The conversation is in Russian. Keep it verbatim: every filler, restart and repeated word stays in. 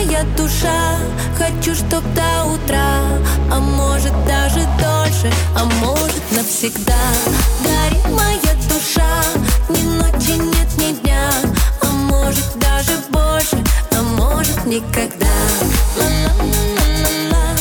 моя душа, хочу, чтоб до утра, а может даже дольше, а может навсегда. Горит моя душа, ни ночи нет, ни дня, а может даже больше, а может никогда. Ла-ла-ла-ла-ла.